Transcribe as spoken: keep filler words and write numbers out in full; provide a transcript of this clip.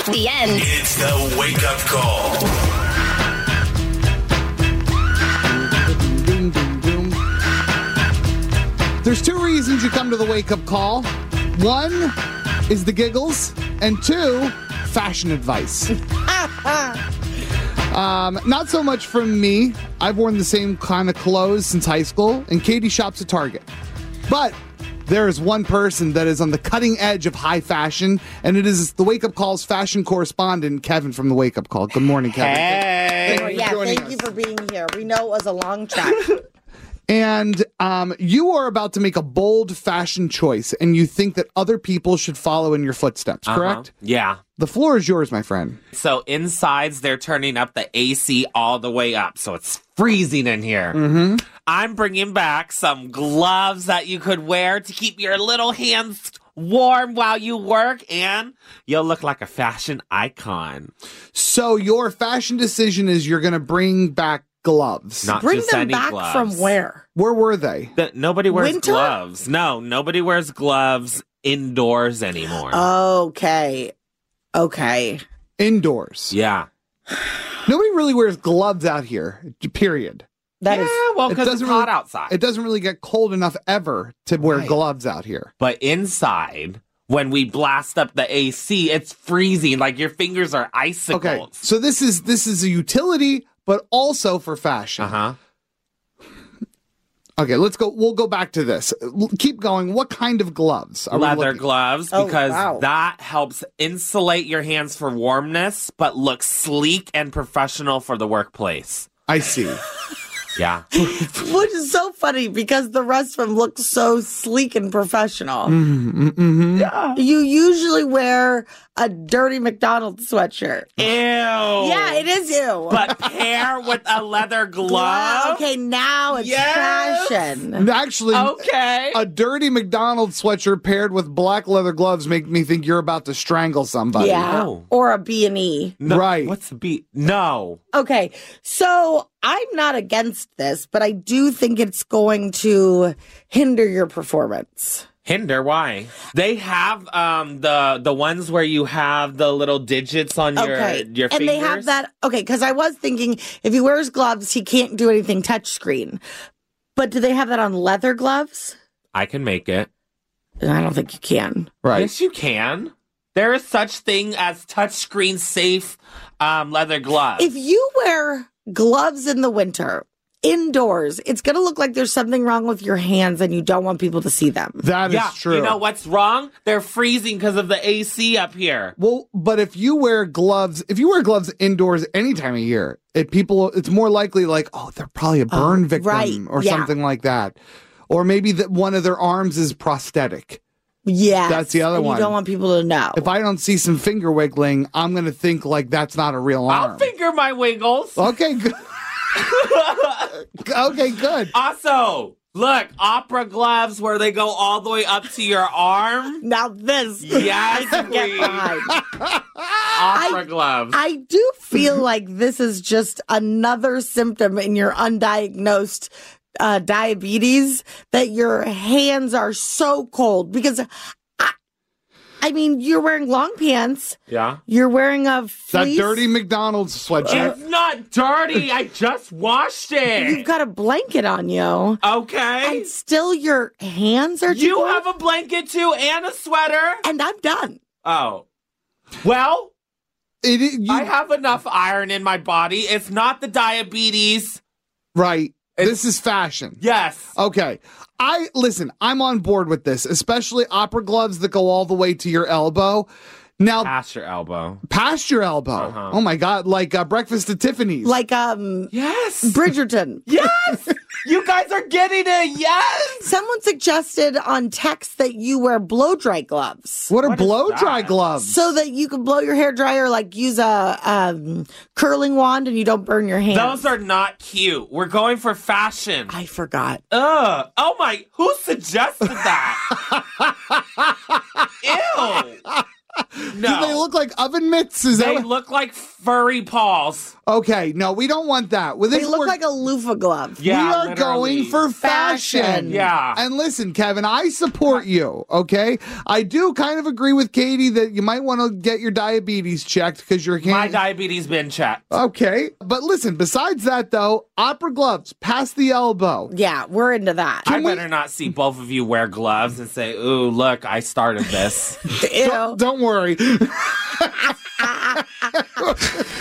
the end. It's the wake-up call. Doom, doom, doom. There's two reasons you come to the wake-up call. One is the giggles, and two, fashion advice. um, not so much from me. I've worn the same kind of clothes since high school, and Katie shops at Target. But there is one person that is on the cutting edge of high fashion, and it is the Wake Up Call's fashion correspondent, Kevin from the Wake Up Call. Good morning, Kevin. Hey. Thank you for Yeah, joining thank us. you for being here. We know it was a long track. And um, you are about to make a bold fashion choice, and you think that other people should follow in your footsteps, Uh-huh. correct? Yeah. The floor is yours, my friend. So insides, they're turning up the A C all the way up, so it's freezing in here. Mm-hmm. I'm bringing back some gloves that you could wear to keep your little hands warm while you work, and you'll look like a fashion icon. So your fashion decision is you're going to bring back gloves. Not Bring just them any back gloves. from where? Where were they? The- nobody wears Winter? gloves. No, nobody wears gloves indoors anymore. Okay. Okay. Indoors. yeah. Nobody really wears gloves out here, period. That yeah, is. well, it because it's doesn't hot really- outside. It doesn't really get cold enough ever to wear Right. gloves out here. But inside, when we blast up the A C, it's freezing. Like your fingers are icicles. Okay, so this is this is a utility, but also for fashion. Uh-huh. Okay, let's go. We'll go back to this. L- Keep going. What kind of gloves? Are we Leather looking- gloves, Oh, because wow. that helps insulate your hands for warmness, but look sleek and professional for the workplace. I see. Yeah. Which is so funny because the rest of them look so sleek and professional. Mm-hmm, mm-hmm. Yeah. You usually wear a dirty McDonald's sweatshirt. Ew. Yeah, it is you. But pair with a leather glove. Wow, okay, now it's Yes. fashion. Actually, Okay. a dirty McDonald's sweatshirt paired with black leather gloves make me think you're about to strangle somebody. Yeah. Oh. Or a B and E. No, Right. What's the beat? No. Okay, so I'm not against this, but I do think it's going to hinder your performance. Hinder, why? They have um the the ones where you have the little digits on your Okay, your and fingers. they have that. Okay, because I was thinking if he wears gloves, he can't do anything touchscreen. But do they have that on leather gloves? I can make it. I don't think you can. Right. Yes, you can. There is such thing as touchscreen safe um leather gloves. If you wear gloves in the winter indoors, it's going to look like there's something wrong with your hands and you don't want people to see them. That is yeah, true. you know what's wrong? They're freezing because of the A C up here. Well, but if you wear gloves, if you wear gloves indoors any time of year, it people it's more likely like, oh, they're probably a burn victim right, or yeah. something like that. Or maybe that one of their arms is prosthetic. Yeah. That's the other and one. You don't want people to know. If I don't see some finger wiggling, I'm going to think like that's not a real arm. I'll finger my wiggles. Okay, good. Okay, good. Also, look, opera gloves where they go all the way up to your arm. now this. Yes, I can get queen. behind. Opera gloves. I do feel like this is just another symptom in your undiagnosed uh, diabetes that your hands are so cold because I, I mean, you're wearing long pants. yeah. You're wearing a That fleece. dirty McDonald's sweatshirt. It's not dirty. I just washed You've it. got a blanket on you. Okay. And still your hands are too You cold? have a blanket too and a sweater. And I'm done. Oh. Well, It, it- you, I have enough iron in my body. It's not the diabetes. right. It's- This is fashion. Yes. Okay. I listen, I'm on board with this, especially opera gloves that go all the way to your elbow. Now, Past your elbow. past your elbow. Uh-huh. Oh my God, like uh, breakfast at Tiffany's. Like um Yes. Bridgerton. Yes. You guys are getting it. Yes. Someone suggested on text that you wear blow dry gloves. what are What is blow dry that? gloves? So that you can blow your hair dry or like use a um, curling wand and you don't burn your hands. Those are not cute. We're going for fashion. I forgot. Ugh. Oh my. Who suggested that? Ew. No. Do they look like oven mitts? Is that They what- look like furry paws. Okay, no, we don't want that. Well, They this look we're- like a loofah glove. Yeah, we are literally. going for fashion. Fashion. Yeah. And listen, Kevin, I support you, okay? I do kind of agree with Katie that you might want to get your diabetes checked because your My hand. diabetes been checked. Okay. But listen, besides that, though, opera gloves past the elbow. Yeah, we're into that. I Can we- better not see both of you wear gloves and say, ooh, look, I started this. Ew. Don't, don't worry.